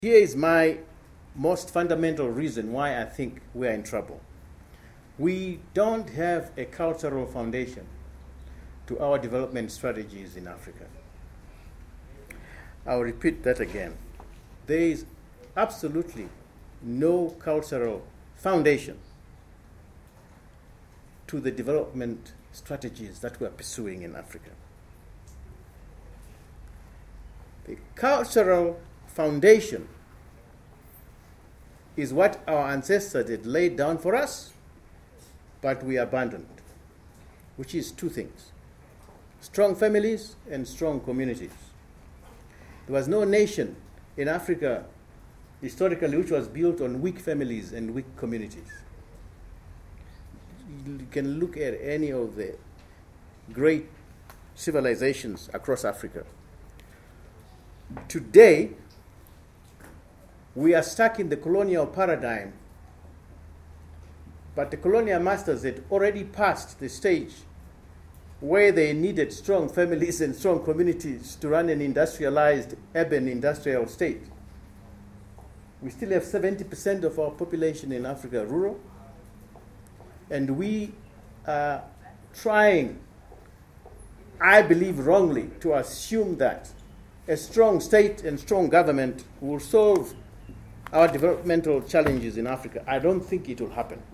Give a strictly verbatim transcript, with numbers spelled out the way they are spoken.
Here is my most fundamental reason why I think we are in trouble. We don't have a cultural foundation to our development strategies in Africa. I'll repeat that again. There is absolutely no cultural foundation to the development strategies that we are pursuing in Africa. The cultural foundation is what our ancestors had laid down for us, but we abandoned, which is two things: strong families and strong communities. There was no nation in Africa historically which was built on weak families and weak communities. You can look at any of the great civilizations across Africa. Today, we are stuck in the colonial paradigm, but the colonial masters had already passed the stage where they needed strong families and strong communities to run an industrialized urban industrial state. We still have seventy percent of our population in Africa rural, and we are trying, I believe wrongly, to assume that a strong state and strong government will solve our developmental challenges in Africa. I don't think it will happen.